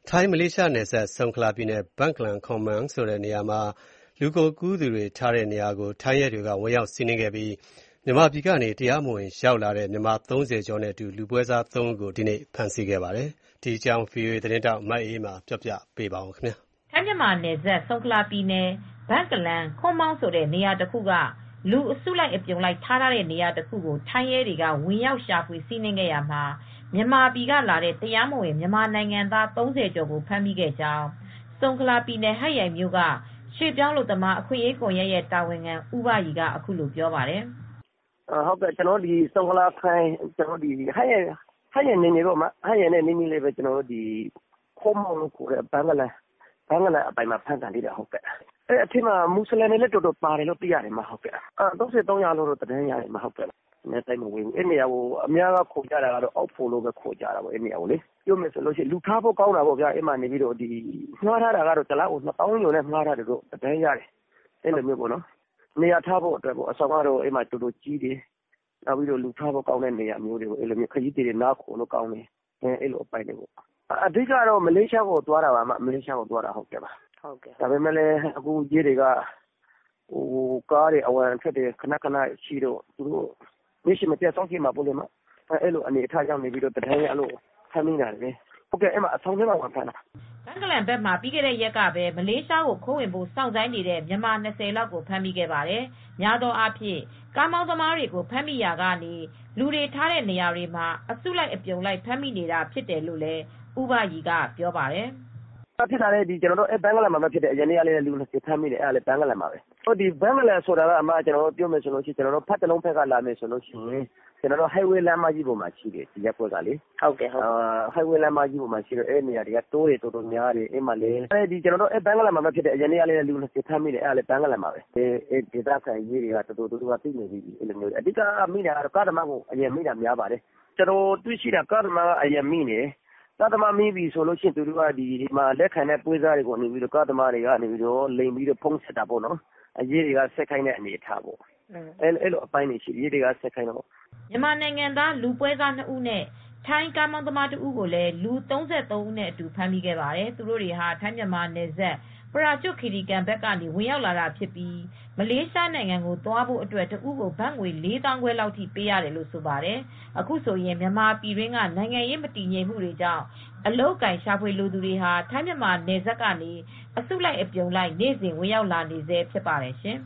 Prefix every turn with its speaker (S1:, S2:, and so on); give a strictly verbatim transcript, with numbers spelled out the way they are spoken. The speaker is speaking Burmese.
S1: ထိုင်း-မလေးရှားနယ်စပ် ဆုံခလာပြည်နယ် ဘန့်ကလန် ခွန်မန်းဆိုတဲ့နေရာမှာ လူကုန်ကူးသူတွေထားတဲ့နေရာကို ထိုင်းရဲတွေက ဝင်ရောက်စီးနင်းခဲ့ပြီး မြန်မာပြည်ကနေ တရားမဝင်ရောက်လာတဲ့ မြန်မာသုံးဆယ်ကျော်နဲ့အတူ လူပွဲစားသုံးဦးကို ဒီနေ့ ဖမ်းဆီးခဲ့ပါတယ်။ ဒီအကြောင်း ဗွီအိုအေသတင်းထောက် မအေးအေးမာက ပြောပြပေးပါမယ်
S2: ။ ထိုင်း-မြန်မာနယ်စပ် ဆုံခလာပြည်နယ် ဘန့်ကလန် ခွန်မောင်းဆိုတဲ့နေရာတခုက လူအစုလိုက်အပြုံလိုက်ထားထားတဲ့နေရာတခုကို ထိုင်းရဲတွေက ဝင်ရောက်ရှာဖွေစီးနင်းခဲ့ရာမှာ မြန်မာပြည်ကလာတဲ့ တရားမဝင် မြန်မာနိုင်ငံသား သုံးဆယ်ကျော်ကို ဖမ်းမိခဲ့ကြောင်း ဆုံခလာပြည်နယ် ဟတ်ရိုင်မြို့က ရွှေ့ပြောင်းအလုပ်သမား အခွင့်ရေးကွန်ရက်ရဲ့တာဝန်ခံ ဦးဘရီက အခုလိုပြောပါတယ်။
S3: “ကျနော်တို့ ဆုံခလာခရိုင် ဟတ်ရိုင်နယ်မြေပေါ့။ ဟတ်ရိုင်နဲ့နီးနီးလေးပဲ ခွန်မောင်းလို့ခေါ်တဲ့ ဘန့်ကလန်အပိုင်မှာ ဖမ်းခံထိတာ။ အဲဒီမှာ မူဆလင်တွေလည်း တော်တော်ပါတယ်လို့သိရတယ်။ သုံးဆယ်သုံးယောက်လို့တော့ သတင်းရတယ်။ အဲဒီနေရာကို အများခေါ်ကြတာကတော့ အောက်ဖိုလို့ခေါ်ကြတာပေါ့။ ပြောမယ်ဆိုရင် လူထားဖို့ကောင်းတာပေါ့။ ငှားထားတာကတော့ တလကို နှစ်သောင်းကျော်နဲ့ငှားထားတယ်လို့ သတင်းရတယ်။ နေရာထားဖို့အတွက်ပေါ့။ အဆောင်ကတော့ တော်တော်ကြီးတယ်။ လူထားဖို့ကောင်းတဲ့နေရာမျိုးတွေပေါ့။ ခရီးသည်တွေ နားခိုလို့ကောင်းတယ်။ အဲဒီလိုအပိုင်းတွေပေါ့။ အဓိကတော့ မလေးရှားကိုသွားတာပါ။ မလေးရှားကိုသွားတာ။ ဒါပေမဲ့လည်း အခုရဲတွေက ကားတွေအဝင်အထွက်တွေ ခနခနရှိတော့ နေ့ရှည်မပြတ်စောင့်ကြည့်မှာပေါ့။ အဲဒီလိုအနေအထားကြောင့် သတင်းရလို့ ဖမ်းမိတာပဲ။ အဆောင်ထဲမှာ ဝင်ဖမ်းတာ။
S2: ” ဘန့်ကလန်ဘက်မှာ ပြီးခဲ့တဲ့ရက်ကပဲ မလေးရှားကိုခိုးဝင်ဖို့ စောင့်ဆိုင်းနေတဲ့ မြန်မာ ၂၀ လောက်ကို ဖမ်းမိခဲ့ပါတယ်။ များသောအားဖြင့် ကားမောင်းသမားတွေကို ဖမ်းမိရာကနေ လူတွေထားတဲ့နေရာတွေမှာ အစုလိုက်အပြုံလိုက် ဖမ်းမိနေတာဖြစ်တယ်လို့လည်း ဦးဘရီကပြောပါတယ်။
S3: “ဖြစ်တာလည်း ဘန့်ကလန်မှာပဲဖြစ်တယ်။ အရင်နေ့ကလည်း လူ ၂၀ ဖမ်းမိတယ်။ ဘန့်ကလန်မှာပဲ။ ဘန့်ကလန်ဆိုတာက ဖတ်တလုံဘက်ကလာမယ်ဆိုရင် Highway လမ်းမကြီးပေါ်မှာရှိတယ်။ ရပ်ကွက်ကလေ။ Highway လမ်းမကြီးပေါ်မှာရှိတော့ အဲဒီနေရာတွေက တောတွေတော်တော်များတယ်။ ဘန့်ကလန်မှာပဲဖြစ်တယ်။ အရင်နေ့ကလည်း လူ ၂၀ ဖမ်းမိတယ်။ ဘန့်ကလန်မှာပဲ။ ဒေသခံရဲတွေက တော်တော်သိနေပြီ။ အဓိကမိတာကတော့ ကားသမားကို အရင်မိတာများပါတယ်။ ကျနော်တွေ့ရှိတာ ကားသမားကအရင်မိတယ်။ ကားသမားမိပြီဆိုရင် သူတို့က လက်ခံတဲ့ပွဲစားတွေကို ကားသမားတွေကလိမ်ပြီး ဖုန်းဆက်တာပေါ့နော်။ ရဲတွေက ဆက်ခိုင်းတဲ့အနေအထားပေါ့။ အဲဒီလိုအပိုင်းတွေရှိတယ်။”
S2: မြန်မာနိုင်ငံသား လူပွဲစားနှစ်ဦးနဲ့ ထိုင်းကားမောင်းသမားတဦးကိုလည်း လူ ၃၃ ဦးနဲ့အတူ ဖမ်းမိခဲ့ပါတယ်။ သူတို့တွေဟာ ထိုင်းမြန်မာနယ်စပ် ပရာကျွတ်ခီရီကန်ဘက်ကနေ ဝင်ရောက်လာတာဖြစ်ပြီး မလေးရှားနိုင်ငံကိုသွားဖို့အတွက် တဦးကို ဘတ်ငွေ လေးသောင်းခွဲလောက်ထိ ပေးရတယ်လို့ဆိုပါတယ်။ အခုဆိုရင် မြန်မာပြည်တွင်းက နိုင်ငံရေးမတည်ငြိမ်မှုတွေကြောင့် အလုပ်အကိုင်ရှာဖွေလိုသူတွေဟာ ထိုင်းမြန်မာနယ်စပ်ကနေ အစုလိုက်အပြုံလိုက် နေ့စဉ်ဝင်ရောက်လာနေဆဲဖြစ်ပါတယ်ရှင်